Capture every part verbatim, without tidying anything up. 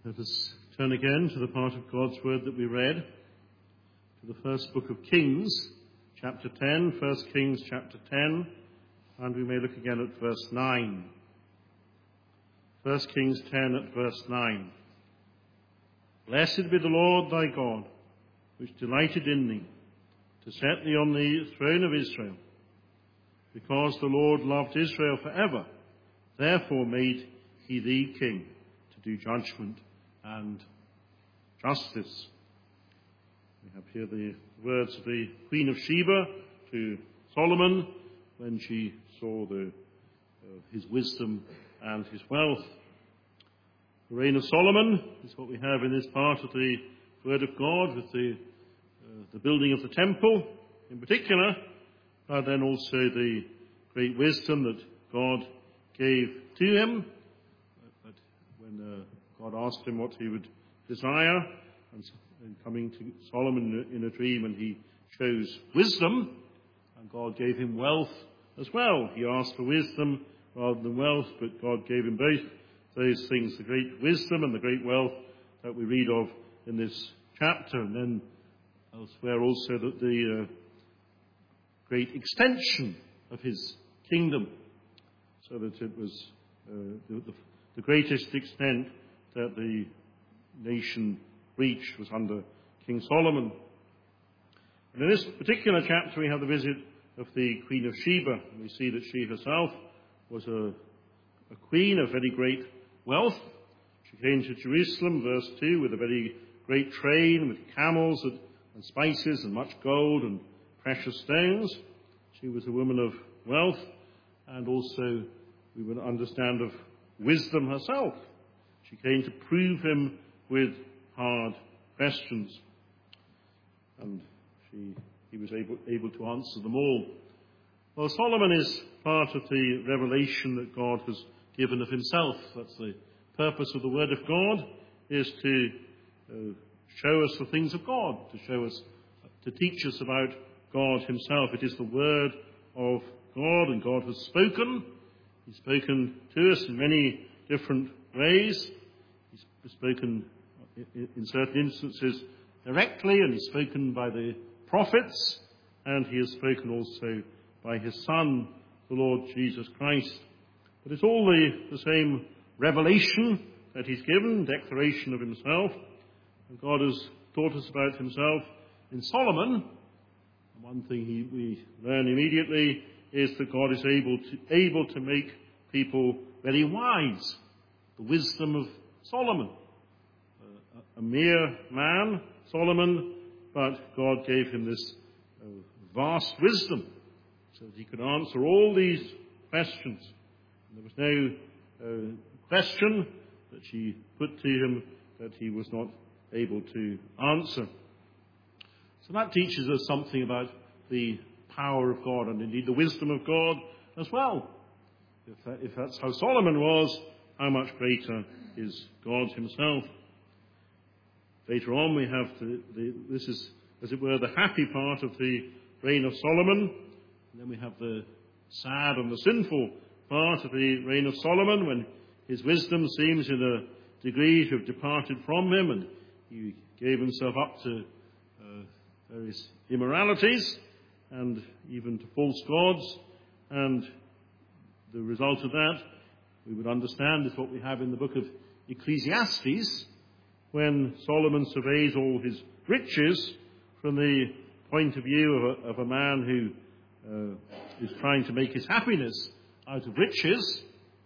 Let us turn again to the part of God's word that we read, to the first book of Kings, chapter ten, First Kings chapter ten, and we may look again at verse nine. First Kings ten at verse nine. Blessed be the Lord thy God, which delighted in thee, to set thee on the throne of Israel. Because the Lord loved Israel forever, therefore made he thee king, to do judgment and justice. We have here the words of the Queen of Sheba to Solomon when she saw the, uh, his wisdom and his wealth. The reign of Solomon is what we have in this part of the Word of God, with the, uh, the building of the temple in particular, but then also the great wisdom that God gave to him. But when uh, God asked him what he would desire, and, and coming to Solomon in a, in a dream, and he chose wisdom, and God gave him wealth as well. He asked for wisdom rather than wealth, but God gave him both those things, the great wisdom and the great wealth that we read of in this chapter, and then elsewhere also that the uh, great extension of his kingdom, so that it was uh, the, the, the greatest extent that the nation reached was under King Solomon. And in this particular chapter we have the visit of the Queen of Sheba. We see that she herself was a, a queen of very great wealth. She came to Jerusalem, verse two, with a very great train, with camels and, and spices and much gold and precious stones. She was a woman of wealth, and also we would understand of wisdom herself. She came to prove him with hard questions, and she, he was able, able to answer them all. Well, Solomon is part of the revelation that God has given of himself. That's the purpose of the Word of God, is to uh, show us the things of God, to show us, to teach us about God himself. It is the Word of God, and God has spoken. He's spoken to us in many different ways. He's spoken in certain instances directly, and he's spoken by the prophets, and he has spoken also by his Son, the Lord Jesus Christ. But it's all the, the same revelation that he's given, declaration of himself. And God has taught us about himself in Solomon. And one thing he, we learn immediately is that God is able to, able to make people very wise. The wisdom of Solomon. Uh, a, a mere man, Solomon, but God gave him this uh, vast wisdom so that he could answer all these questions. And there was no uh, question that she put to him that he was not able to answer. So that teaches us something about the power of God, and indeed the wisdom of God as well. If, that, if that's how Solomon was, how much greater is God himself? Later on we have the, the, this is, as it were, the happy part of the reign of Solomon. And then we have the sad and the sinful part of the reign of Solomon, when his wisdom seems in a degree to have departed from him, and he gave himself up to uh, various immoralities and even to false gods. And the result of that, we would understand, is what we have in the book of Ecclesiastes, when Solomon surveys all his riches from the point of view of a, of a man who uh, is trying to make his happiness out of riches,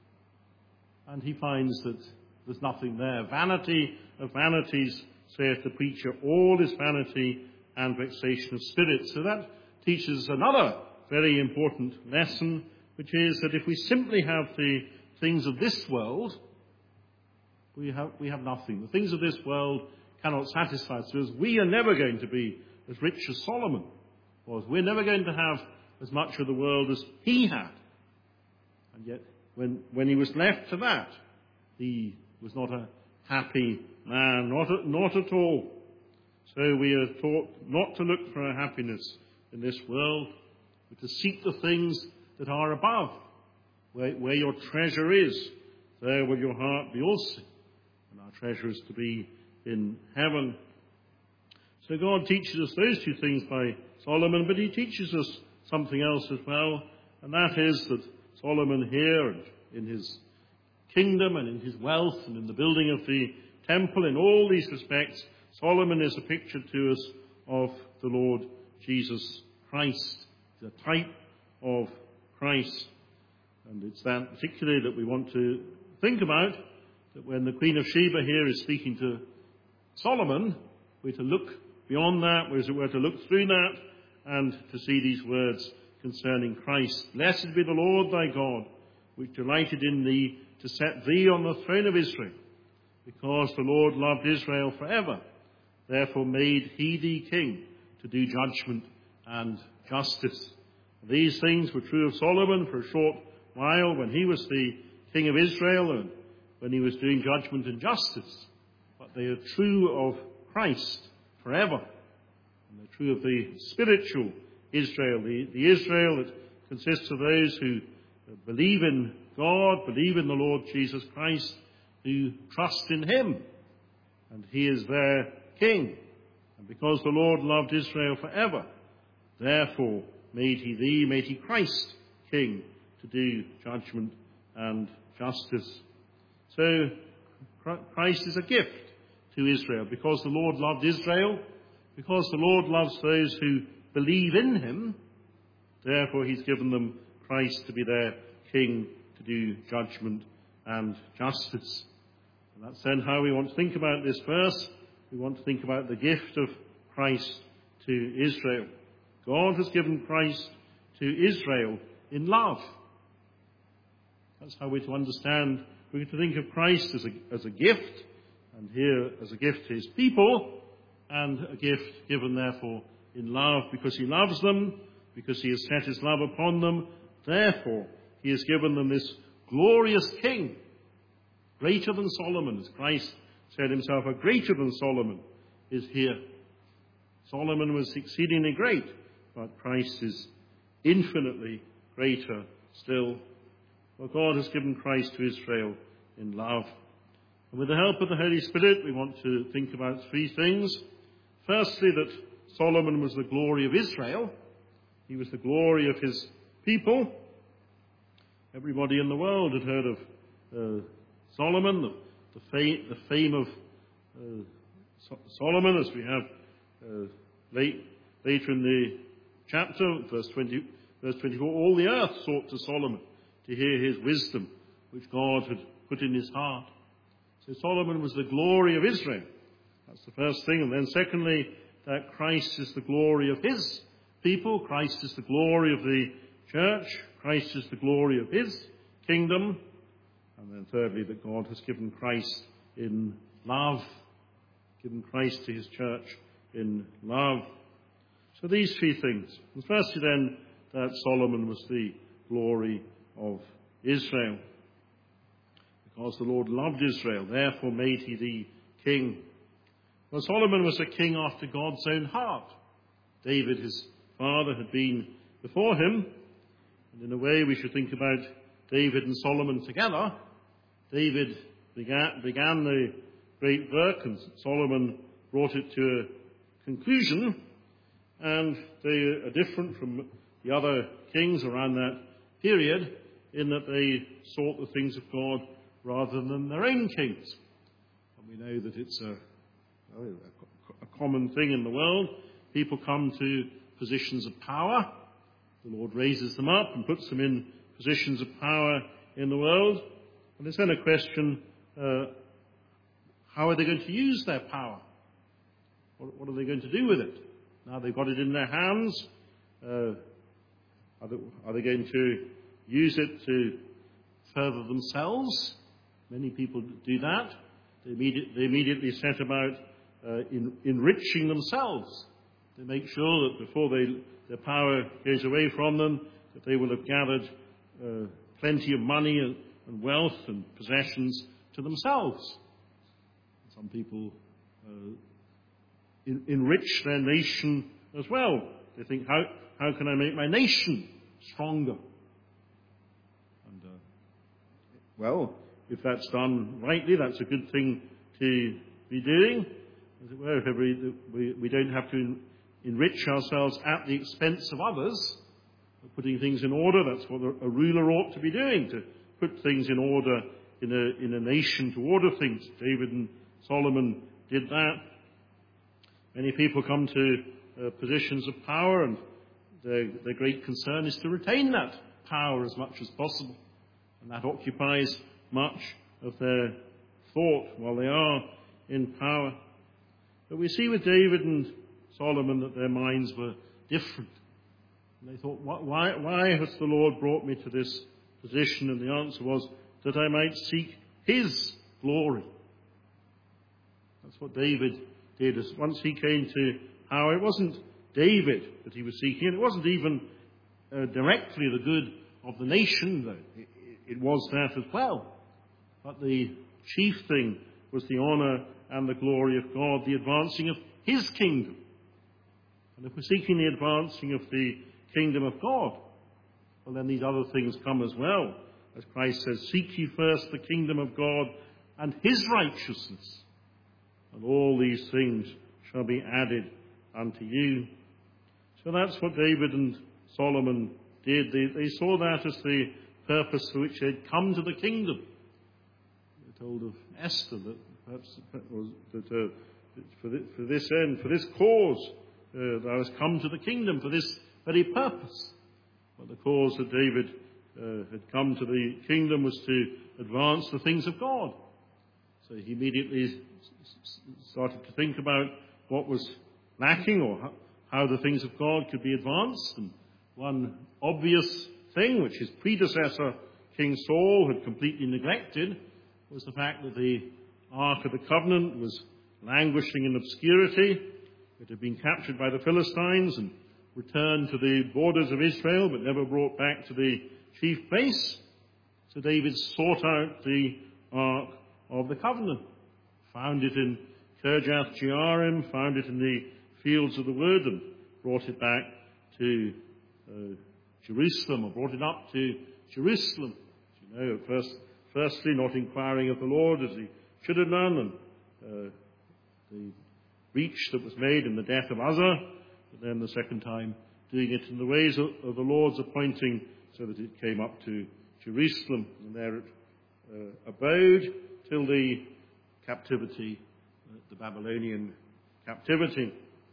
and he finds that there's nothing there. Vanity of vanities, saith the preacher, all is vanity and vexation of spirit. So that teaches another very important lesson, which is that if we simply have the things of this world, we have, we have nothing. The things of this world cannot satisfy us. So we are never going to be as rich as Solomon was. We're never going to have as much of the world as he had. And yet, when, when he was left to that, he was not a happy man, not, a, not at all. So we are taught not to look for our happiness in this world, but to seek the things that are above. Where, where your treasure is, there will your heart be also. and our treasure is to be in heaven. So God teaches us those two things by Solomon, but he teaches us something else as well, and that is that Solomon here, and in his kingdom and in his wealth and in the building of the temple, in all these respects, Solomon is a picture to us of the Lord Jesus Christ, the type of Christ. And it's that particularly that we want to think about, that when the Queen of Sheba here is speaking to Solomon, we're to look beyond that, we're to look through that, and to see these words concerning Christ. Blessed be the Lord thy God, which delighted in thee to set thee on the throne of Israel, because the Lord loved Israel forever. Therefore made he thee king to do judgment and justice. These things were true of Solomon for a short while when he was the king of Israel and when he was doing judgment and justice. But they are true of Christ forever. And they're true of the spiritual Israel, the, the Israel that consists of those who believe in God, believe in the Lord Jesus Christ, who trust in him. And he is their king. And because the Lord loved Israel forever, therefore made he thee, made he Christ king to do judgment and justice. So Christ is a gift to Israel because the Lord loved Israel, because the Lord loves those who believe in him. Therefore he's given them Christ to be their king to do judgment and justice. And that's then how we want to think about this verse. We want to think about the gift of Christ to Israel. God has given Christ to Israel in love. That's how we're to understand. We're to think of Christ as a, as a gift, and here as a gift to his people, and a gift given therefore in love, because he loves them, because he has set his love upon them. Therefore he has given them this glorious king, greater than Solomon, as Christ said himself, a greater than Solomon is here. Solomon was exceedingly great, but Christ is infinitely greater still. Well, God has given Christ to Israel in love. And with the help of the Holy Spirit, we want to think about three things. Firstly, that Solomon was the glory of Israel. He was the glory of his people. Everybody in the world had heard of uh, Solomon, the, the, fame, the fame of uh, so- Solomon, as we have uh, late, later in the chapter, verse twenty, verse twenty-four. All the earth sought to Solomon to hear his wisdom, which God had put in his heart. So Solomon was the glory of Israel. That's the first thing. And then secondly, that Christ is the glory of his people. Christ is the glory of the church. Christ is the glory of his kingdom. And then thirdly, that God has given Christ in love, given Christ to his church in love. So these three things. And firstly then, that Solomon was the glory of Israel. Because the Lord loved Israel, therefore made he thee king. Well, Solomon was a king after God's own heart. David, his father, had been before him. And in a way, we should think about David and Solomon together. David began, began the great work, and Solomon brought it to a conclusion. And they are different from the other kings around that period in that they sought the things of God rather than their own kings. And we know that it's a, a common thing in the world. People come to positions of power. The Lord raises them up and puts them in positions of power in the world. And there's then a question, uh, how are they going to use their power? What, what are they going to do with it? Now they've got it in their hands. Uh, are, they, are they going to use it to further themselves? Many people do that. They, immediate, they immediately set about uh, in, enriching themselves. They make sure that before they, their power goes away from them, that they will have gathered uh, plenty of money and, and wealth and possessions to themselves. Some people uh, in, enrich their nation as well. They think, how, how can I make my nation stronger? And, uh, well, if that's done rightly, that's a good thing to be doing. As it were, if every, we, we don't have to enrich ourselves at the expense of others, putting things in order. That's what a ruler ought to be doing, to put things in order in a, in a nation, to order things. David and Solomon did that. Many people come to uh, positions of power, and their, their great concern is to retain that power as much as possible. And that occupies much of their thought while they are in power. But we see with David and Solomon that their minds were different. And they thought, why, why has the Lord brought me to this position? And the answer was, that I might seek his glory. That's what David did. As once he came to power, it wasn't David that he was seeking. It wasn't even uh, directly the good of the nation, though. It, it was that as well. But the chief thing was the honour and the glory of God, the advancing of his kingdom. And if we're seeking the advancing of the kingdom of God, well, then these other things come as well. As Christ says, seek ye first the kingdom of God and his righteousness, and all these things shall be added unto you. So that's what David and Solomon did. They, they saw that as the purpose for which they'd come to the kingdom. They're told of Esther that perhaps that, uh, for, this, for this end, for this cause, uh, thou hast come to the kingdom for this very purpose. But the cause that David uh, had come to the kingdom was to advance the things of God. So he immediately started to think about what was lacking, or how the things of God could be advanced. And one obvious thing, which his predecessor, King Saul, had completely neglected, was the fact that the Ark of the Covenant was languishing in obscurity. It had been captured by the Philistines and returned to the borders of Israel, but never brought back to the chief place. So David sought out the Ark of the Covenant, found it in Kirjath Jearim, found it in the fields of the wood, and brought it back to uh, Jerusalem, or brought it up to Jerusalem. As you know, first, firstly, not inquiring of the Lord as he should have done, and uh, the breach that was made in the death of Uzzah, but then the second time doing it in the ways of, of the Lord's appointing, so that it came up to Jerusalem, and there it uh, abode till the captivity, uh, the Babylonian captivity.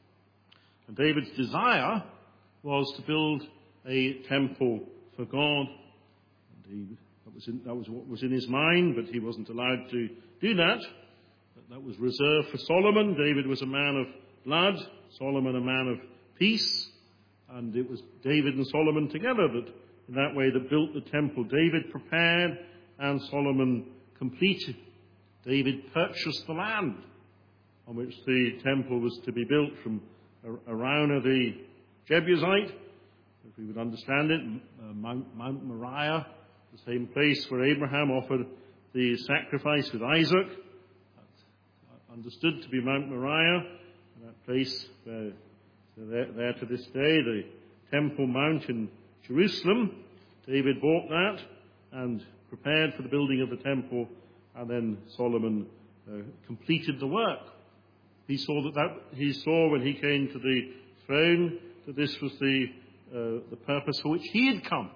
And David's desire was to build a temple for God. And he, that, was in, that was what was in his mind, but he wasn't allowed to do that. That was reserved for Solomon. David was a man of blood, Solomon a man of peace, and it was David and Solomon together that, in that way, that built the temple. David prepared and Solomon completed. David purchased the land on which the temple was to be built from Araunah the Jebusite, if we would understand it, uh, Mount, Mount Moriah, the same place where Abraham offered the sacrifice with Isaac. That's understood to be Mount Moriah, that place where so there, there to this day, the Temple Mount in Jerusalem. David bought that and prepared for the building of the temple, and then Solomon uh, completed the work. He saw that, that he saw when he came to the throne that this was the uh, the purpose for which he had come.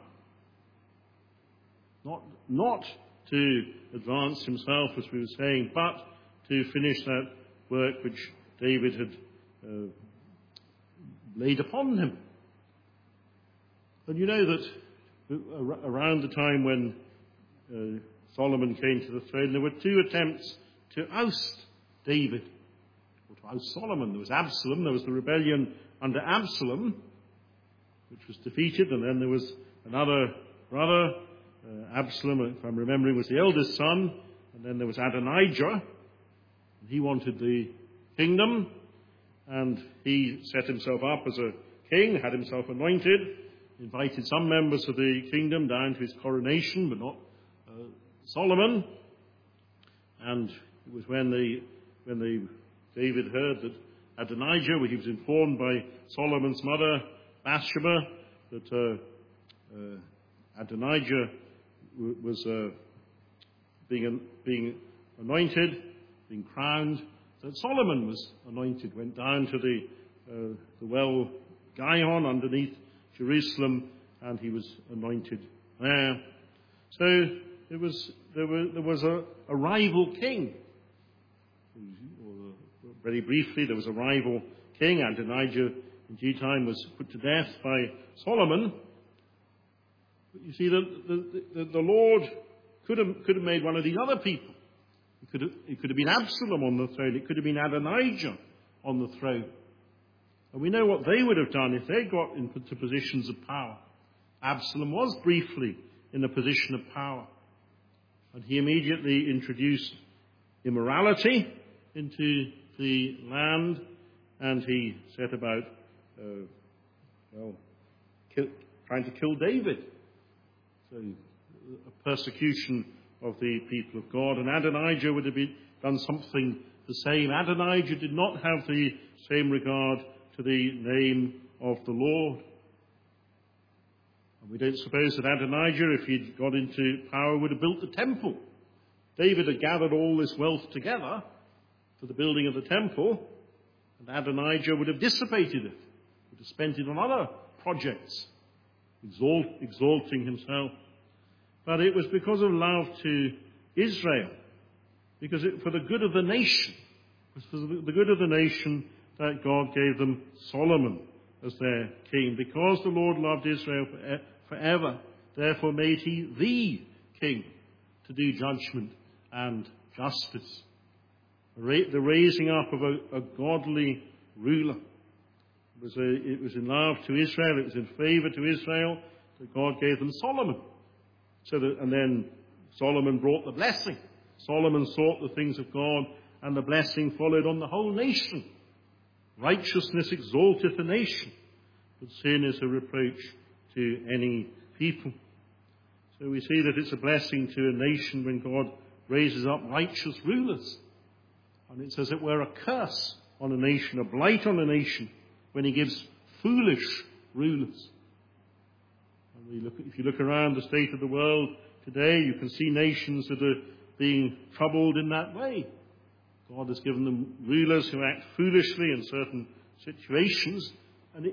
Not not to advance himself, as we were saying, but to finish that work which David had uh, laid upon him. And you know that around the time when uh, Solomon came to the throne, there were two attempts to oust David, or to oust Solomon. There was Absalom, there was the rebellion under Absalom, which was defeated, and then there was another brother, uh, Absalom, if I'm remembering, was the eldest son, and then there was Adonijah, and he wanted the kingdom, and he set himself up as a king, had himself anointed, invited some members of the kingdom down to his coronation, but not uh, Solomon. And it was when the when the David heard that Adonijah, when he was informed by Solomon's mother, Bathsheba, that uh, uh, Adonijah w- was uh, being being anointed, being crowned, that Solomon was anointed, went down to the, uh, the well Gihon underneath Jerusalem, and he was anointed there. So there was, there were, there was a, a rival king. Very briefly, there was a rival king. Adonijah, in due time, was put to death by Solomon. But you see, the, the, the, the Lord could have, could have made one of these other people. It could, have, it could have been Absalom on the throne. It could have been Adonijah on the throne. And we know what they would have done if they got into positions of power. Absalom was briefly in a position of power. And he immediately introduced immorality into the land, and he set about, uh, well, kill, trying to kill David. So, a persecution of the people of God. And Adonijah would have been, done something the same. Adonijah did not have the same regard to the name of the Lord. And we don't suppose that Adonijah, if he'd got into power, would have built the temple. David had gathered all this wealth together for the building of the temple, and Adonijah would have dissipated it, would have spent it on other projects, exalt, exalting himself. But it was because of love to Israel, because it, for the good of the nation, it was for the good of the nation that God gave them Solomon as their king. Because the Lord loved Israel forever, therefore made he the king to do judgment and justice. The raising up of a, a godly ruler. It was, a, it was in love to Israel, it was in favor to Israel that God gave them Solomon. So that, and then Solomon brought the blessing. Solomon sought the things of God, and the blessing followed on the whole nation. Righteousness exalteth a nation, but sin is a reproach to any people. So we see that it's a blessing to a nation when God raises up righteous rulers. And it's as it were a curse on a nation, a blight on a nation, when he gives foolish rulers. And we look, if you look around the state of the world today, you can see nations that are being troubled in that way. God has given them rulers who act foolishly in certain situations, and it,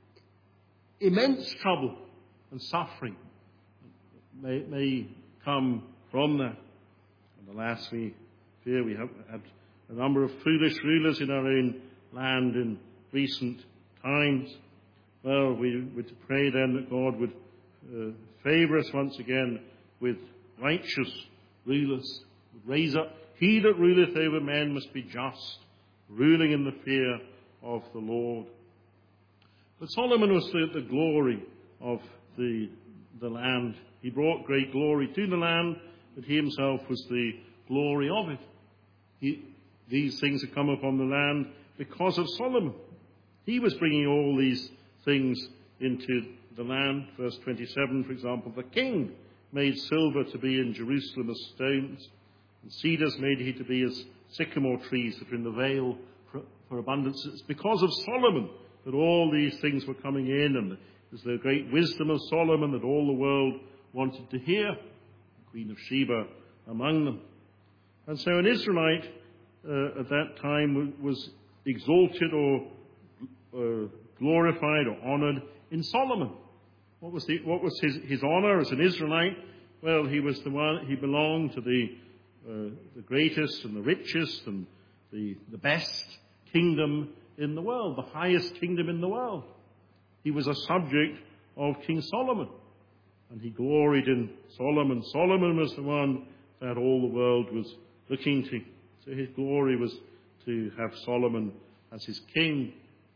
immense trouble and suffering may, may come from that. And alas, we fear we have had a number of foolish rulers in our own land in recent times. Well, we would pray then that God would uh, favour us once again with righteous rulers, would raise up. He that ruleth over men must be just, ruling in the fear of the Lord. But Solomon was the, the glory of the, the land. He brought great glory to the land, but he himself was the glory of it. He, these things had come upon the land because of Solomon. He was bringing all these things into the land. Verse twenty-seven, for example, the king made silver to be in Jerusalem as stones, and cedars made he to be as sycamore trees that are in the vale for, for abundance. It's because of Solomon that all these things were coming in, and it was the great wisdom of Solomon that all the world wanted to hear, the Queen of Sheba among them. And so an Israelite uh, at that time was exalted or uh, glorified or honoured in Solomon. What was, the, what was his, his honour as an Israelite? Well, he was the one, he belonged to the, uh, the greatest and the richest and the, the best kingdom in the world, the highest kingdom in the world. He was a subject of King Solomon, and he gloried in Solomon. Solomon was the one that all the world was looking to. So his glory was to have Solomon as his king.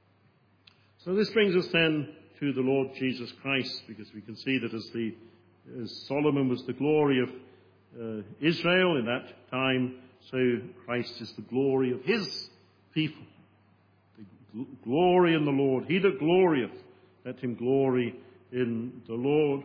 So this brings us then to the Lord Jesus Christ, because we can see that as, the, as Solomon was the glory of uh, Israel in that time, so Christ is the glory of his people. The gl- glory in the Lord. He that glorieth, let him glory in the Lord.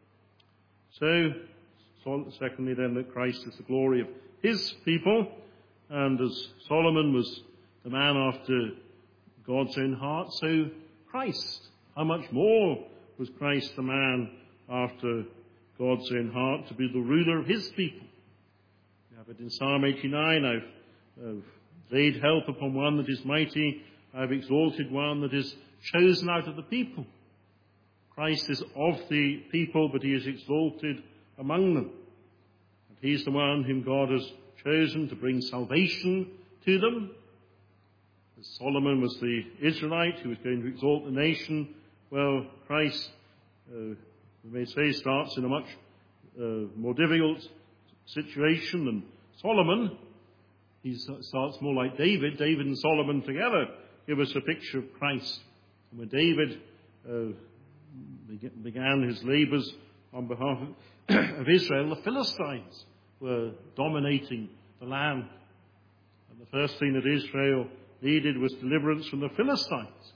So, so secondly then, that Christ is the glory of his people, and as Solomon was the man after God's own heart, so Christ. How much more was Christ the man after God's own heart to be the ruler of his people? We have it in Psalm eighty-nine, I've I've laid help upon one that is mighty. I've exalted one that is chosen out of the people. Christ is of the people, but he is exalted among them. And he's the one whom God has chosen to bring salvation to them. As Solomon was the Israelite who was going to exalt the nation, well, Christ, uh, we may say, starts in a much uh, more difficult situation than Solomon. He starts more like David. David and Solomon together give us a picture of Christ. And when David uh, began his labours on behalf of Israel, the Philistines were dominating the land. And the first thing that Israel needed was deliverance from the Philistines.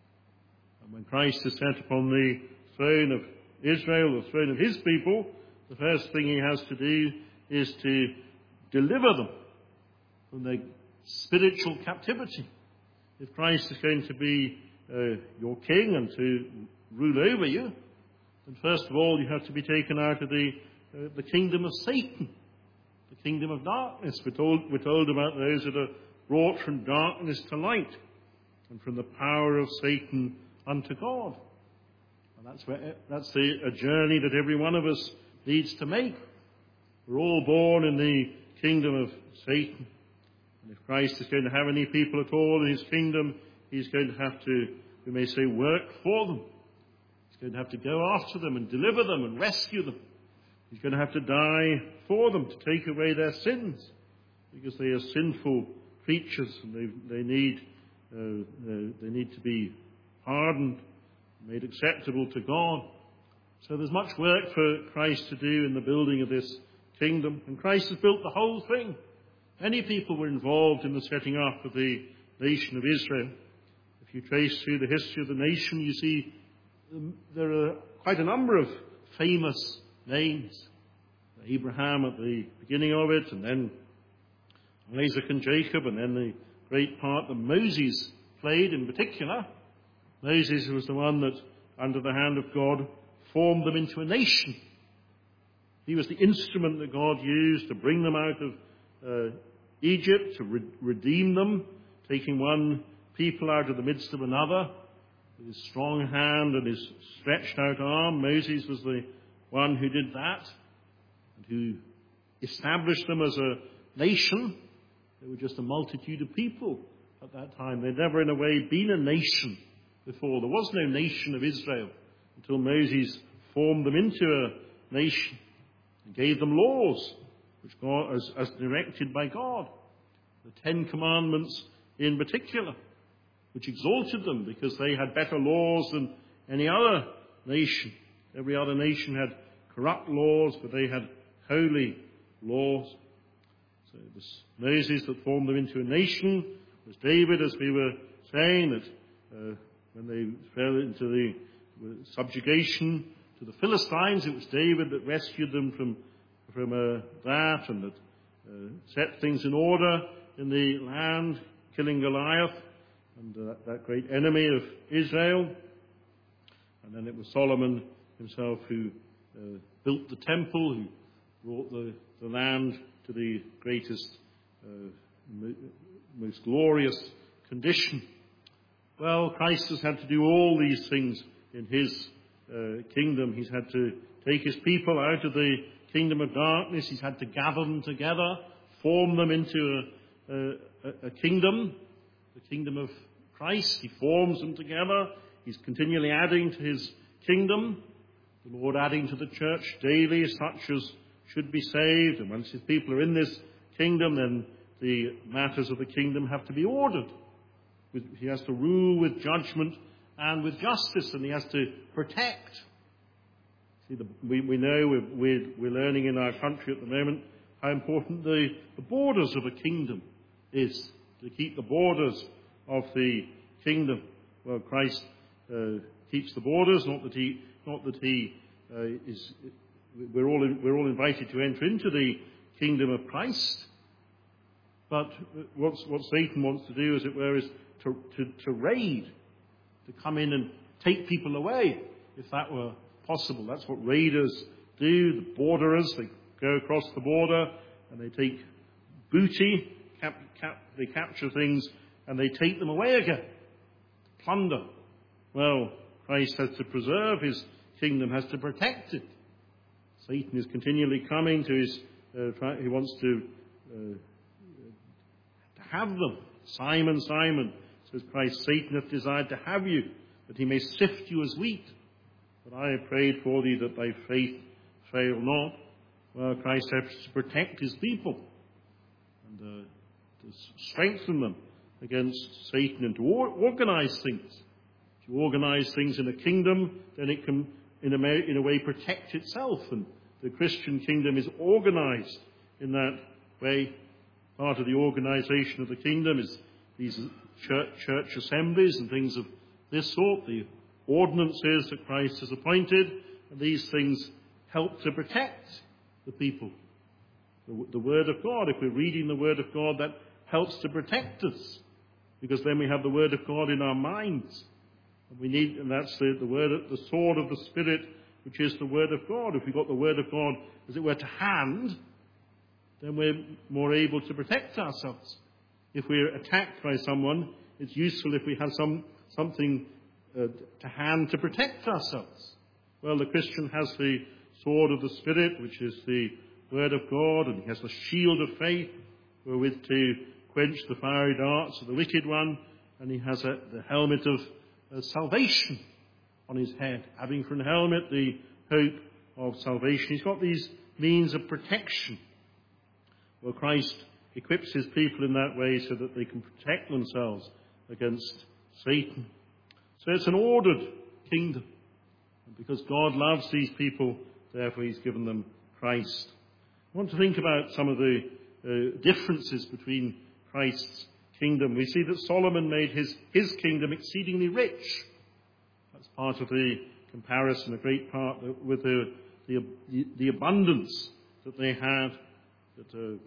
And when Christ is set upon the throne of Israel, the throne of his people, the first thing he has to do is to deliver them from their spiritual captivity. If Christ is going to be uh, your king and to rule over you, then first of all you have to be taken out of the, uh, the kingdom of Satan, the kingdom of darkness. We're told, we're told about those that are brought from darkness to light and from the power of Satan unto God. And that's, where, that's the, a journey that every one of us needs to make. We're all born in the kingdom of Satan. And if Christ is going to have any people at all in his kingdom, he's going to have to, we may say, work for them. He's going to have to go after them and deliver them and rescue them. He's going to have to die for them to take away their sins, because they are sinful creatures and they, they need uh, uh, they need to be pardoned, made acceptable to God. So there's much work for Christ to do in the building of this kingdom, and Christ has built the whole thing. Many people were involved in the setting up of the nation of Israel. If you trace through the history of the nation, you see um, there are quite a number of famous names. Abraham at the beginning of it, and then Isaac and Jacob, and then the great part that Moses played in particular. Moses was the one that, under the hand of God, formed them into a nation. He was the instrument that God used to bring them out of uh, Egypt, to re- redeem them, taking one people out of the midst of another. With his strong hand and his stretched out arm, Moses was the one who did that, and who established them as a nation. They were just a multitude of people at that time. They'd never in a way been a nation before. There was no nation of Israel until Moses formed them into a nation and gave them laws, which God, as, as directed by God. The Ten Commandments in particular, which exalted them because they had better laws than any other nation. Every other nation had corrupt laws, but they had holy laws. So it was Moses that formed them into a nation. It was David, as we were saying, that uh, when they fell into the subjugation to the Philistines, it was David that rescued them from, from uh, that, and that uh, set things in order in the land, killing Goliath and uh, that great enemy of Israel. And then it was Solomon himself who uh, built the temple, who brought the, the land to the greatest, uh, mo- most glorious condition. Well, Christ has had to do all these things in his uh, kingdom. He's had to take his people out of the kingdom of darkness. He's had to gather them together, form them into a, a, a kingdom, the kingdom of Christ. He forms them together. He's continually adding to his kingdom, the Lord adding to the church daily such as should be saved. And once his people are in this kingdom, then the matters of the kingdom have to be ordered. He has to rule with judgment and with justice, and he has to protect. See, the, we, we know we're, we're, we're learning in our country at the moment how important the, the borders of a kingdom is, to keep the borders of the kingdom. Well, Christ uh, keeps the borders, not that he, not that he uh, is. We're all we're all invited to enter into the kingdom of Christ, but what what Satan wants to do, as it were, is to, to to raid, to come in and take people away, if that were possible. That's what raiders do. The borderers, they go across the border and they take booty, cap- cap- they capture things and they take them away again. Plunder. Well, Christ has to preserve his kingdom, has to protect it. Satan is continually coming to his, uh, try, he wants to, uh, to have them. Simon, Simon, says Christ, Satan hath desired to have you, that he may sift you as wheat. But I have prayed for thee that thy faith fail not. Well, Christ has to protect his people and uh, to strengthen them against Satan and to or- organize things. If you organize things in a kingdom, then it can, in a, in a way, protect itself. And the Christian kingdom is organized in that way. Part of the organization of the kingdom is these church, church assemblies and things of this sort, the ordinances that Christ has appointed, and these things help to protect the people. The, the Word of God, if we're reading the Word of God, that helps to protect us, because then we have the Word of God in our minds. And we need, and that's the, the word, the sword of the Spirit, which is the Word of God. If we've got the Word of God, as it were, to hand, then we're more able to protect ourselves. If we're attacked by someone, it's useful if we have some something uh, to hand to protect ourselves. Well, the Christian has the sword of the Spirit, which is the Word of God, and he has the shield of faith, wherewith to quench the fiery darts of the wicked one, and he has a, the helmet of uh, salvation on his head, having for an helmet the hope of salvation. He's got these means of protection. Well, Christ equips his people in that way so that they can protect themselves against Satan. So it's an ordered kingdom. And because God loves these people, therefore he's given them Christ. I want to think about some of the uh, differences between Christ's kingdom. We see that Solomon made his, his kingdom exceedingly rich. That's part of the comparison, a great part with the, the, the abundance that they had. That uh,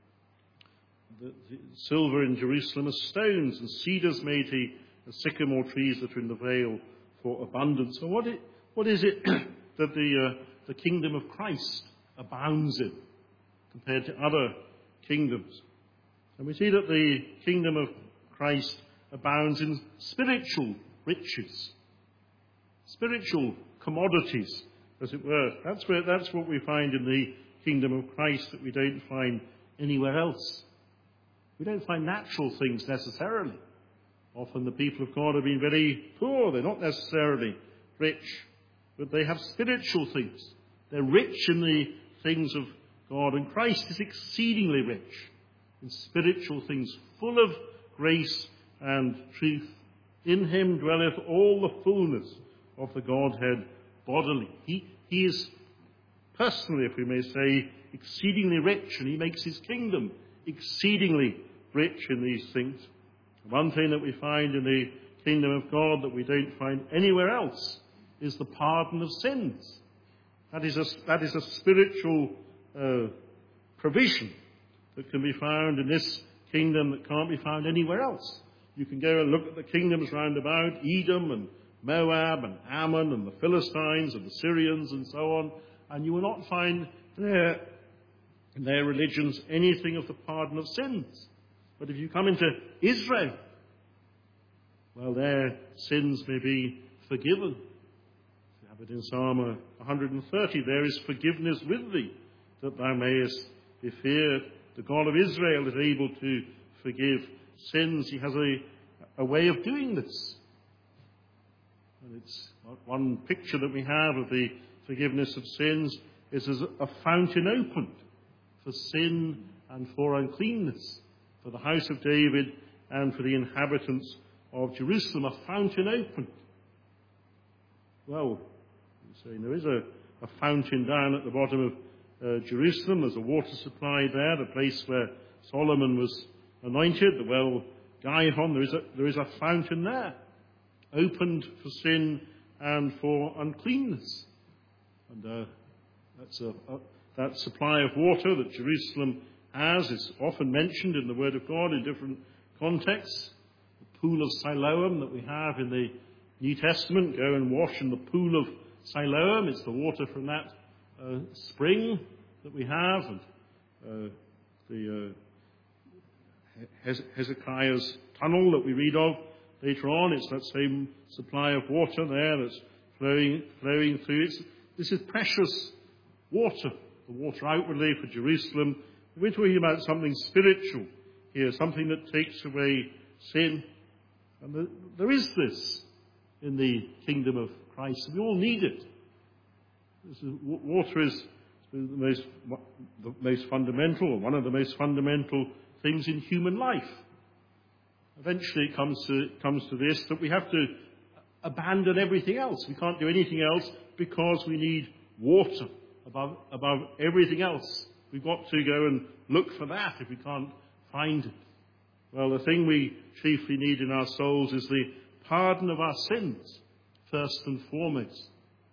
the, the silver in Jerusalem as stones, and cedars made he as sycamore trees that are in the vale for abundance. So what, it, what is it that the, uh, the kingdom of Christ abounds in compared to other kingdoms? And we see that the kingdom of Christ abounds in spiritual riches, spiritual commodities, as it were. That's where, that's what we find in the kingdom of Christ that we don't find anywhere else. We don't find natural things necessarily. Often the people of God have been very poor. They're not necessarily rich, but they have spiritual things. They're rich in the things of God, and Christ is exceedingly rich in spiritual things, full of grace and truth. In him dwelleth all the fullness of the Godhead bodily. He, he is personally, if we may say, exceedingly rich, and he makes his kingdom exceedingly rich in these things. One thing that we find in the kingdom of God that we don't find anywhere else is the pardon of sins. That is a, that is a spiritual uh, provision that can be found in this kingdom that can't be found anywhere else. You can go and look at the kingdoms round about, Edom and Moab and Ammon and the Philistines and the Syrians and so on, and you will not find there in their religions anything of the pardon of sins. But if you come into Israel, well, their sins may be forgiven. You have it in Psalm one hundred thirty, there is forgiveness with thee, that thou mayest be feared. The God of Israel is able to forgive sins. He has a, a way of doing this. And it's one picture that we have of the forgiveness of sins is as a fountain opened for sin and for uncleanness, for the house of David and for the inhabitants of Jerusalem, a fountain opened. Well, you're saying there is a, a fountain down at the bottom of uh, Jerusalem. There's a water supply there, the place where Solomon was anointed, the well Gihon. There is a, there is a fountain there, opened for sin and for uncleanness. And uh, that's a, a, that supply of water that Jerusalem has is often mentioned in the Word of God in different contexts. The pool of Siloam that we have in the New Testament, go and wash in the pool of Siloam. It's the water from that uh, spring that we have. And uh, the uh, Hezekiah's tunnel that we read of later on. It's that same supply of water there that's flowing, flowing through. It's, this is precious water, the water outwardly for Jerusalem. We're talking about something spiritual here, something that takes away sin. And the, there is this in the kingdom of Christ. We all need it. This is, water is the most, the most fundamental, or one of the most fundamental things in human life. Eventually it comes to, comes to this, that we have to abandon everything else. We can't do anything else because we need water above, above everything else. We've got to go and look for that if we can't find it. Well, the thing we chiefly need in our souls is the pardon of our sins, first and foremost.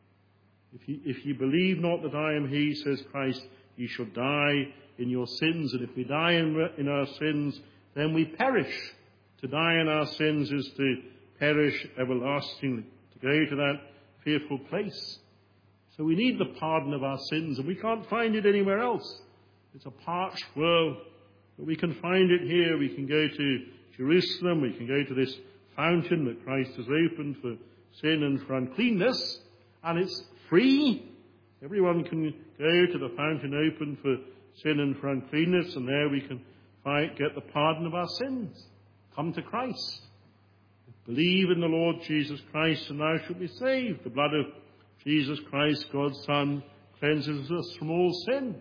If you, if you believe not that I am he, says Christ, you shall die in your sins. And if we die in, in our sins, then we perish. To die in our sins is to perish everlastingly, to go to that fearful place. So we need the pardon of our sins, and we can't find it anywhere else. It's a parched world, but we can find it here. We can go to Jerusalem, we can go to this fountain that Christ has opened for sin and for uncleanness, and it's free. Everyone can go to the fountain open for sin and for uncleanness, and there we can find, get the pardon of our sins. Come to Christ. Believe in the Lord Jesus Christ, and thou shalt be saved. The blood of Jesus Christ, God's Son, cleanses us from all sin.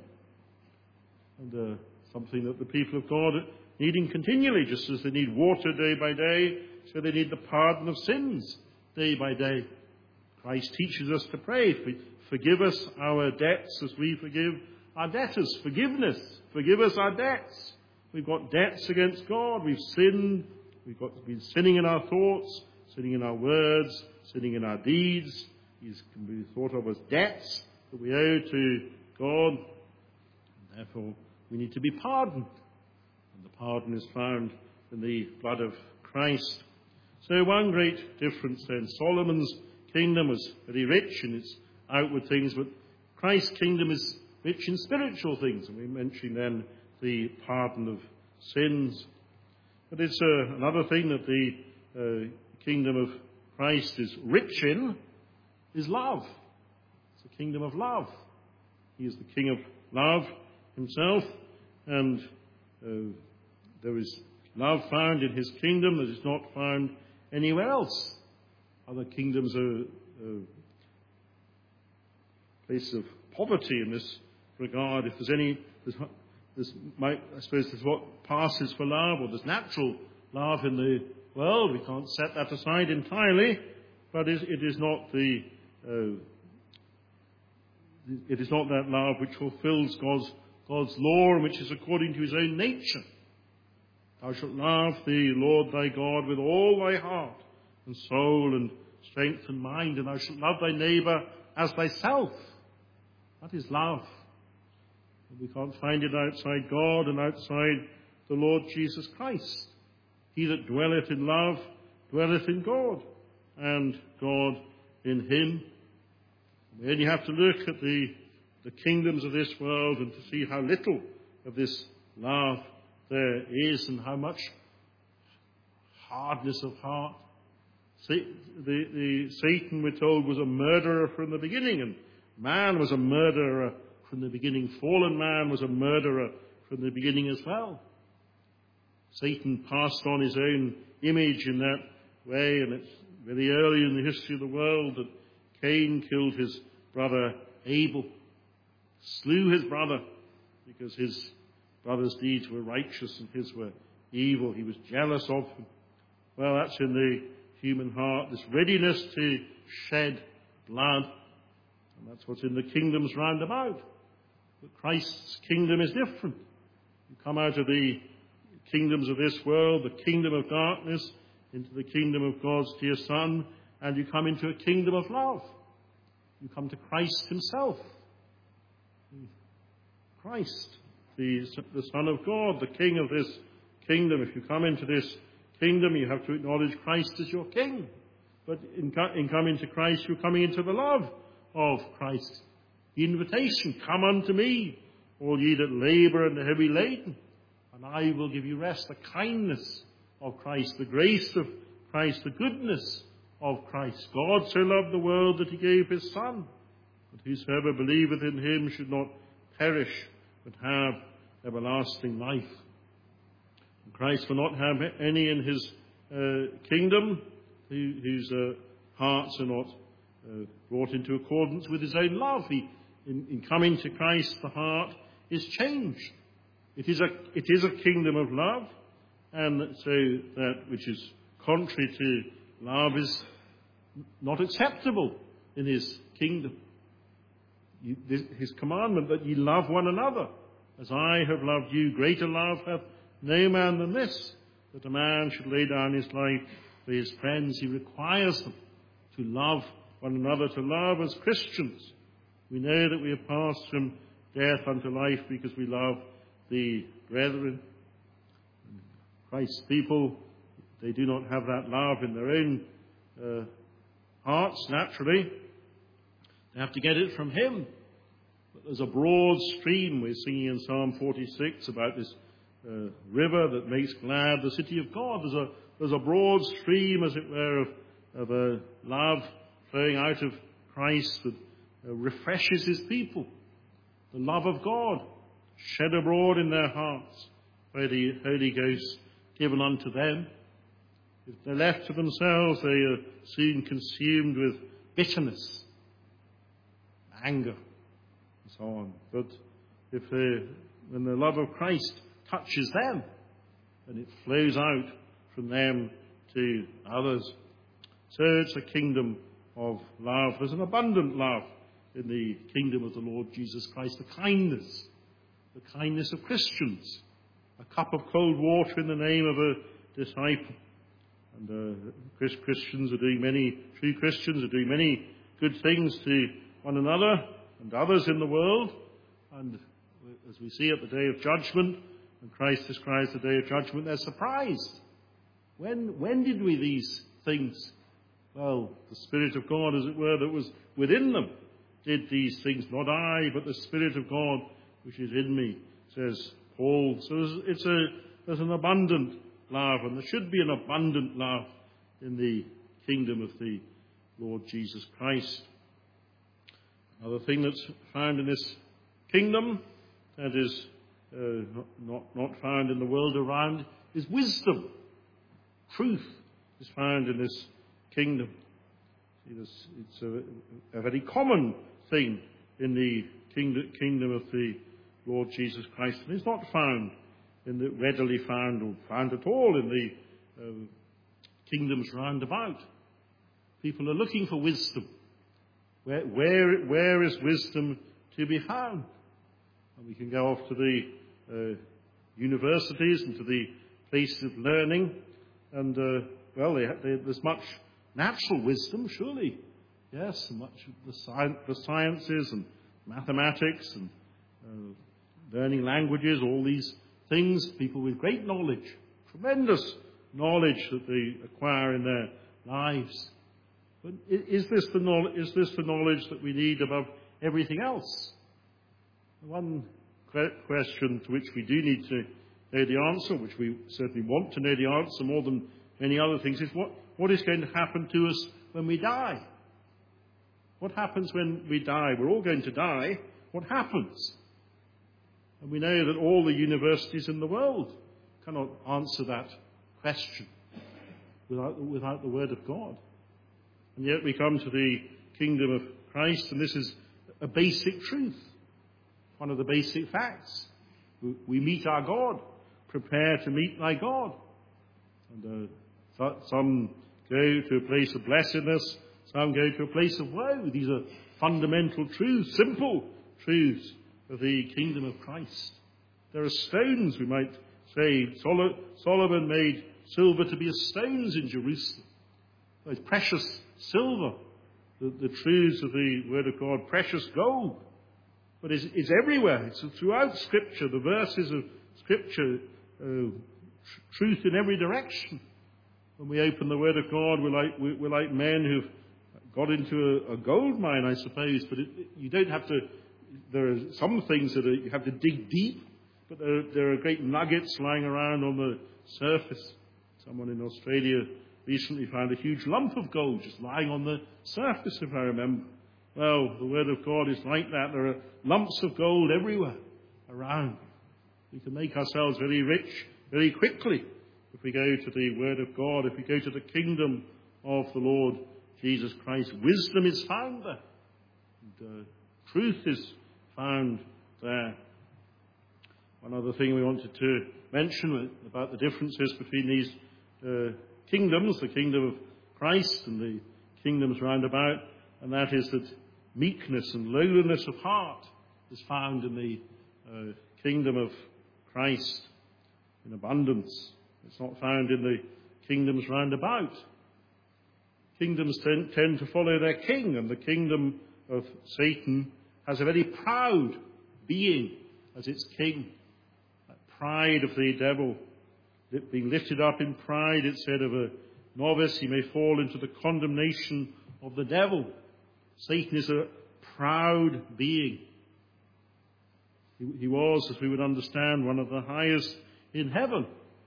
And uh, something that the people of God are needing continually, just as they need water day by day, so they need the pardon of sins day by day. Christ teaches us to pray, forgive us our debts as we forgive our debtors. Forgiveness. Forgive us our debts. We've got debts against God. We've sinned. We've got been sinning in our thoughts, sinning in our words, sinning in our deeds. These can be thought of as debts that we owe to God. And therefore, we need to be pardoned. And the pardon is found in the blood of Christ. So one great difference then. Solomon's kingdom was very rich in its outward things, but Christ's kingdom is rich in spiritual things. And we mentioned then the pardon of sins. But it's uh, another thing that the uh, kingdom of Christ is rich in is love. It's a kingdom of love. He is the King of love himself, and uh, there is love found in his kingdom that is not found anywhere else. Other kingdoms are uh, places of poverty in this regard. If there's any, there's, there's might, I suppose there's what passes for love, or there's natural love in the world. We can't set that aside entirely, but it, it is not the uh, it is not that love which fulfills God's God's law, and which is according to his own nature. Thou shalt love the Lord thy God with all thy heart and soul and strength and mind, and thou shalt love thy neighbour as thyself. That is love. We can't find it outside God and outside the Lord Jesus Christ. He that dwelleth in love dwelleth in God, and God in him. We only have to look at the, the kingdoms of this world and to see how little of this love there is, and how much hardness of heart. The, the Satan, we're told, was a murderer from the beginning, and man was a murderer from the beginning. Fallen man was a murderer from the beginning as well. Satan passed on his own image in that way, and it's very early in the history of the world that Cain killed his brother Abel, slew his brother because his brother's deeds were righteous and his were evil. He was jealous of him. Well, that's in the human heart, this readiness to shed blood. And that's what's in the kingdoms round about. But Christ's kingdom is different. You come out of the kingdoms of this world, the kingdom of darkness, into the kingdom of God's dear Son, and you come into a kingdom of love. You come to Christ himself. Christ, the, the Son of God, the King of this kingdom. If you come into this kingdom, you have to acknowledge Christ as your King. But in, in coming to Christ, you're coming into the love of Christ. The invitation, come unto me, all ye that labour and are heavy laden, and and I will give you rest. The kindness of Christ, the grace of Christ, the goodness of Christ. God so loved the world that he gave his Son, that whosoever believeth in him should not perish, but have everlasting life. And Christ will not have any in his uh, kingdom who, whose uh, hearts are not uh, brought into accordance with his own love. He, in, in coming to Christ, the heart is changed. It is a, it is a kingdom of love, and so that which is contrary to love is not acceptable in his kingdom. You, this, his commandment that ye love one another, as I have loved you, greater love hath no man than this, that a man should lay down his life for his friends. He requires them to love one another, to love as Christians. We know that we have passed from death unto life because we love the brethren. Christ's people, they do not have that love in their own uh, hearts, naturally. They have to get it from him. But there's a broad stream. We're singing in Psalm forty-six about this uh, river that makes glad the city of God. There's a, there's a broad stream, as it were, of, of a love flowing out of Christ that uh, refreshes his people. The love of God shed abroad in their hearts by the Holy Ghost given unto them. If they're left to themselves, they are soon consumed with bitterness, anger, and so on. But if they, when the love of Christ touches them, then it flows out from them to others. So it's a kingdom of love. There's an abundant love in the kingdom of the Lord Jesus Christ. The kindness, the kindness of Christians. A cup of cold water in the name of a disciple. And uh, Christians are doing many, true Christians are doing many good things to one another and others in the world. And as we see at the day of judgment, and Christ describes the day of judgment, they're surprised. When, when did we these things? Well, the Spirit of God, as it were, that was within them did these things. Not I, but the Spirit of God which is in me, says Paul. So there's, it's a, there's an abundant love, and there should be an abundant love in the kingdom of the Lord Jesus Christ. Another thing that's found in this kingdom that is uh, not, not, not found in the world around is wisdom. Truth is found in this kingdom. It's, it's a, a very common thing in the kingdom, kingdom of the Lord Jesus Christ, and it's not found in the readily found or found at all in the uh, kingdoms round about. People are looking for wisdom. Where, where, where is wisdom to be found? And we can go off to the uh, universities and to the places of learning, and uh, well, they, they, there's much natural wisdom, surely. Yes, much of the, sci- the sciences and mathematics and uh, learning languages, all these things, people with great knowledge, tremendous knowledge that they acquire in their lives. But is this the knowledge, is this the knowledge that we need above everything else? One question to which we do need to know the answer, which we certainly want to know the answer more than many other things, is what, what is going to happen to us when we die? What happens when we die? We're all going to die. What happens? And we know that all the universities in the world cannot answer that question without, without the Word of God. And yet we come to the kingdom of Christ, and this is a basic truth, one of the basic facts. We meet our God. Prepare to meet thy God. And uh, some go to a place of blessedness, some go to a place of woe. These are fundamental truths, simple truths of the kingdom of Christ. There are stones, we might say. Sol- Solomon made silver to be as stones in Jerusalem. It's precious silver, the, the truths of the Word of God, precious gold. But it's, it's everywhere. It's throughout Scripture, the verses of Scripture, uh, tr- truth in every direction. When we open the Word of God, we're like, we're like men who've got into a, a gold mine, I suppose, but it, you don't have to, there are some things that are, you have to dig deep, but there, there are great nuggets lying around on the surface. Someone in Australia recently found a huge lump of gold just lying on the surface, if I remember. Well, the Word of God is like that. There are lumps of gold everywhere around. We can make ourselves very rich very quickly if we go to the Word of God, if we go to the kingdom of the Lord Jesus Christ. Wisdom is found there. And, uh, truth is found there. One other thing we wanted to mention about the differences between these uh, kingdoms, the kingdom of Christ and the kingdoms round about, and that is that meekness and lowliness of heart is found in the uh, kingdom of Christ in abundance. It's not found in the kingdoms round about. Kingdoms tend, tend to follow their king, and the kingdom of Satan has a very proud being as its king. That pride of the devil, being lifted up in pride, it said of a novice, he may fall into the condemnation of the devil. Satan is a proud being. He, he was, as we would understand, one of the highest in heaven.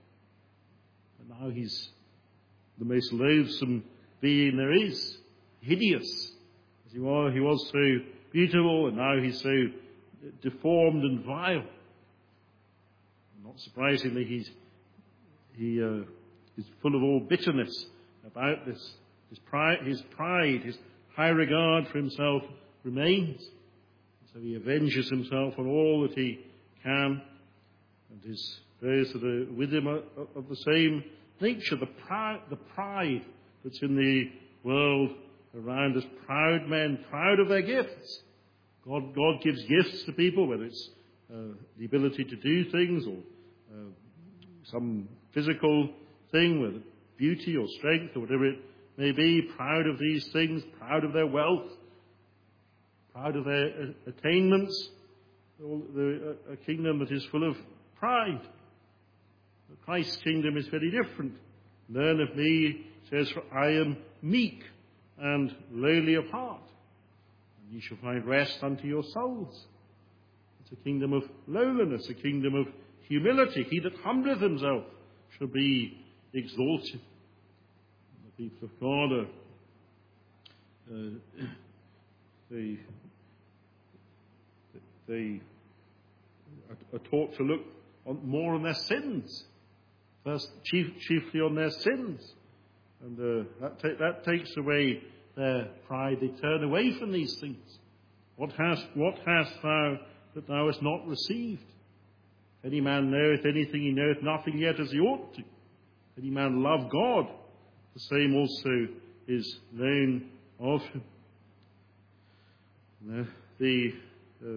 And now he's the most loathsome being there is. Hideous. As he was, he was so beautiful, and now he's so deformed and vile. Not surprisingly, he's he uh, is full of all bitterness about this. His pride, his pride, his high regard for himself remains. So he avenges himself on all that he can, and his those that are with him are of the same nature. The pride, the pride that's in the world around us, proud men, proud of their gifts. God, God gives gifts to people, whether it's uh, the ability to do things or uh, some physical thing, whether beauty or strength or whatever it may be, proud of these things, proud of their wealth, proud of their uh, attainments. The, uh, a kingdom that is full of pride. Christ's kingdom is very different. Learn of me, says, for I am meek and lowly of heart, and ye shall find rest unto your souls. It's a kingdom of lowliness, a kingdom of humility. He that humbleth himself shall be exalted. The people of God are uh, they, they are taught to look on, more on their sins, first chief, chiefly on their sins. And uh, that, ta- that takes away their pride. They turn away from these things. What hast, what hast thou that thou hast not received? If any man knoweth anything, he knoweth nothing yet as he ought to. If any man love God, the same also is known of him. Uh, the uh,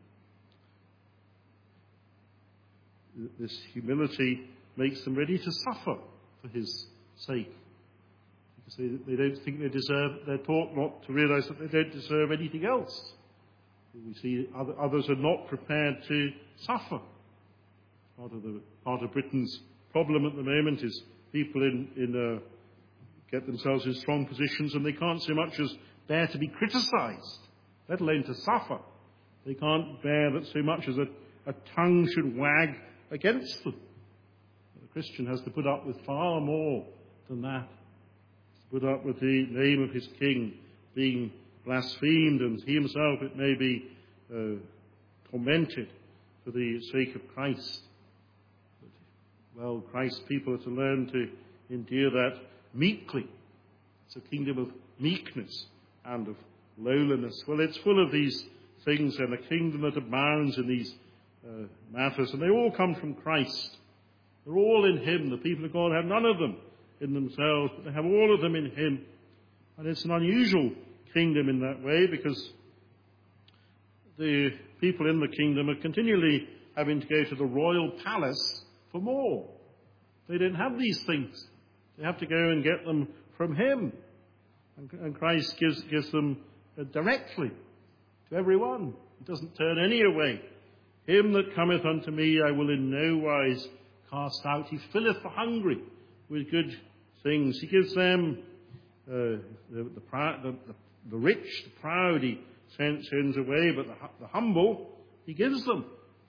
this humility makes them ready to suffer for his sake. Because they, they don't think they deserve, they're taught not to realize that they don't deserve anything else. We see other, others are not prepared to suffer. Part of the part of Britain's problem at the moment is people in, in uh, get themselves in strong positions and they can't so much as bear to be criticised, let alone to suffer. They can't bear that so much as a, a tongue should wag against them. The Christian has to put up with far more than that. Put up with the name of his king being blasphemed, and he himself, it may be, uh, tormented for the sake of Christ. But, well, Christ's people are to learn to endure that meekly. It's a kingdom of meekness and of lowliness. Well, it's full of these things, and a kingdom that abounds in these uh, matters, and they all come from Christ. They're all in him. The people of God have none of them in themselves, but they have all of them in him. And it's an unusual kingdom in that way, because the people in the kingdom are continually having to go to the royal palace for more. They don't have these things. They have to go and get them from him. And Christ gives, gives them directly to everyone. He doesn't turn any away. Him that cometh unto me I will in no wise cast out. He filleth the hungry with good things. He gives them uh, the, the, the, the rich, the proud, he sends, sends away, but the, the humble, he gives them.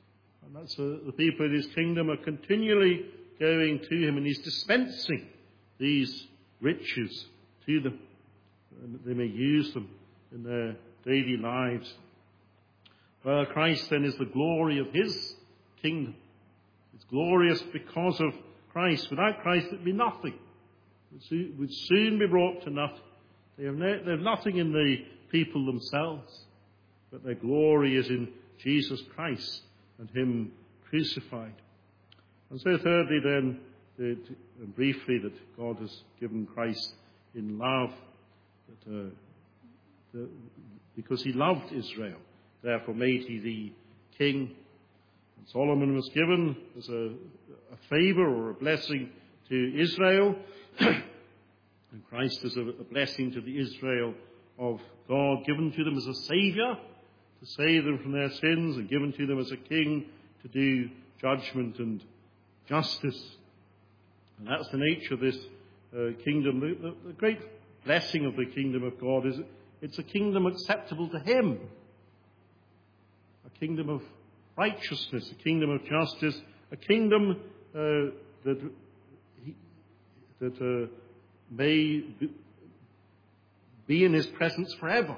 And that's uh, the people in his kingdom are continually going to him, and he's dispensing these riches to them, and they may use them in their daily lives. Well, Christ then is the glory of his kingdom. It's glorious because of Christ. Without Christ, it would be nothing. It would soon be brought to nothing. They have, no, they have nothing in the people themselves, but their glory is in Jesus Christ and him crucified. And so thirdly then, that, uh, briefly, that God has given Christ in love, that, uh, the, because he loved Israel, therefore made he the king. And Solomon was given as a, a favour or a blessing to Israel, and Christ is a, a blessing to the Israel of God, given to them as a saviour to save them from their sins, and given to them as a king to do judgment and justice. And that's the nature of this uh, kingdom. The, the, the great blessing of the kingdom of God is it's a kingdom acceptable to him. A kingdom of righteousness, a kingdom of justice, a kingdom uh, that, he, that uh, may be in his presence forever.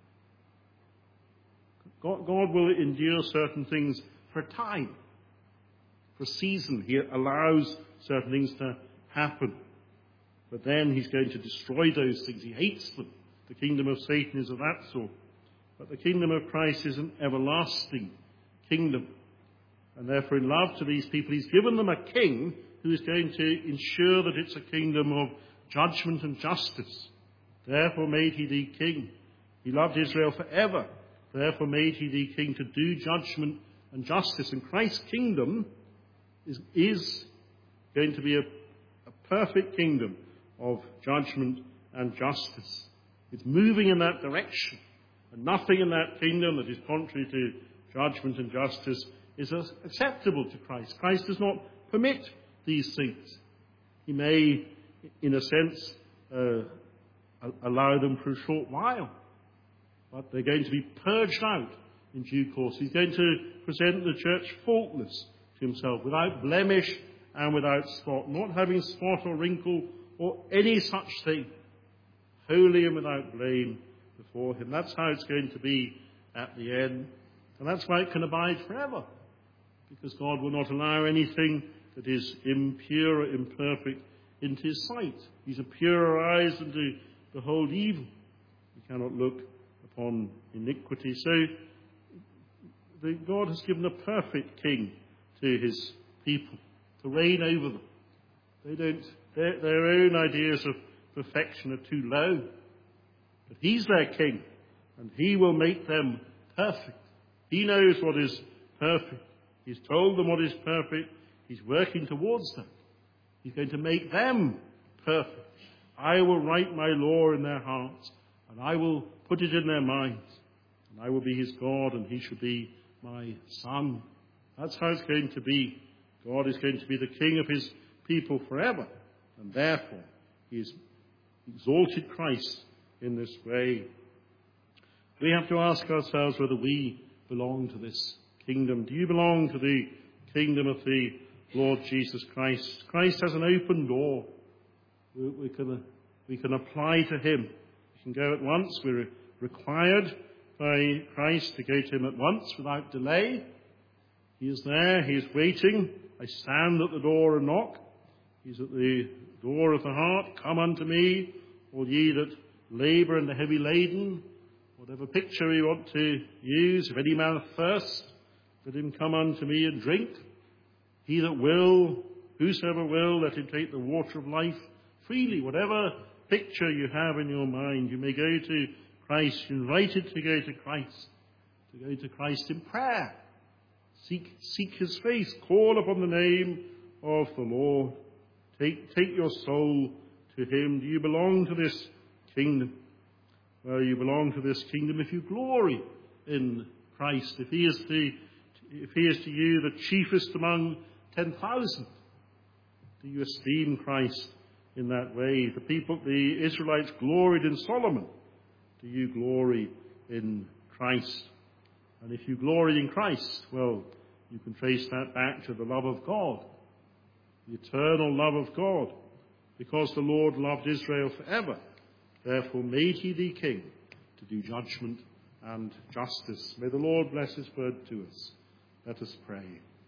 God, God will endure certain things for a time, for a season. He allows certain things to happen. But then he's going to destroy those things. He hates them. The kingdom of Satan is of that sort. But the kingdom of Christ is an everlasting kingdom. And therefore, in love to these people, he's given them a king who is going to ensure that it's a kingdom of judgment and justice. Therefore made he thee king. He loved Israel forever. Therefore made he thee king to do judgment and justice. And Christ's kingdom is, is going to be a, a perfect kingdom of judgment and justice. It's moving in that direction. And nothing in that kingdom that is contrary to judgment and justice is acceptable to Christ. Christ does not permit these things. He may, in a sense, uh, allow them for a short while, but they're going to be purged out in due course. He's going to present the church faultless to himself, without blemish and without spot, not having spot or wrinkle or any such thing, holy and without blame before him. That's how it's going to be at the end. And that's why it can abide forever, because God will not allow anything that is impure or imperfect into his sight. He's a purer eyes than to behold evil. He cannot look upon iniquity. So the, God has given a perfect king to his people to reign over them. They don't, their, their own ideas of perfection are too low. But he's their king, and he will make them perfect. He knows what is perfect. He's told them what is perfect. He's working towards that. He's going to make them perfect. I will write my law in their hearts, and I will put it in their minds. And I will be his God, and he shall be my son. That's how it's going to be. God is going to be the king of his people forever. And therefore, he has exalted Christ in this way. We have to ask ourselves whether we belong to this kingdom. Do you belong to the kingdom of the Lord Jesus Christ? Christ has an open door. We, we, can, we can apply to him. We can go at once. We're required by Christ to go to him at once without delay. He is there. He is waiting. I stand at the door and knock. He's at the door of the heart. Come unto me, all ye that labour and are heavy laden. Whatever picture we want to use. If any man thirst, let him come unto me and drink. He that will, whosoever will, let him take the water of life freely. Whatever picture you have in your mind, you may go to Christ. You're invited to go to Christ. To go to Christ in prayer. Seek, seek his face. Call upon the name of the Lord. Take, take your soul to him. Do you belong to this kingdom? Well, you belong to this kingdom if you glory in Christ. If he is the, if he is to you the chiefest among ten thousand, do you esteem Christ in that way? The people, the Israelites gloried in Solomon. Do you glory in Christ? And if you glory in Christ, well, You can trace that back to the love of God, the eternal love of God, because the Lord loved Israel forever. Therefore made he thee king to do judgment and justice. May the Lord bless his word to us. Let us pray.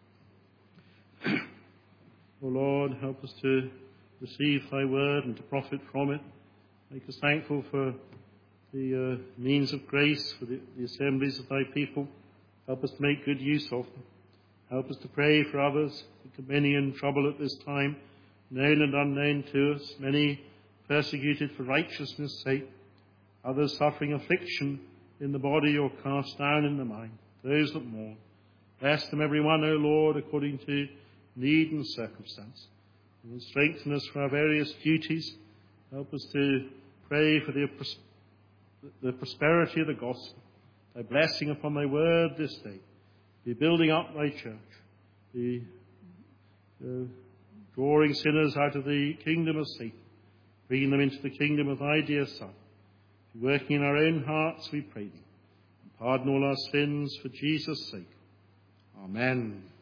O Lord, help us to receive thy word and to profit from it. Make us thankful for the uh, means of grace, for the, the assemblies of thy people. Help us to make good use of them. Help us to pray for others. Think of many in trouble at this time, known and unknown to us, many persecuted for righteousness' sake, others suffering affliction in the body or cast down in the mind, those that mourn. Bless them every one, O Lord, according to need and circumstance. And strengthen us for our various duties. Help us to pray for the, the prosperity of the gospel, thy blessing upon thy word this day, the building up thy church, the uh, drawing sinners out of the kingdom of Satan, bringing them into the kingdom of thy dear Son. Working in our own hearts, we pray thee, and pardon all our sins for Jesus' sake. Amen.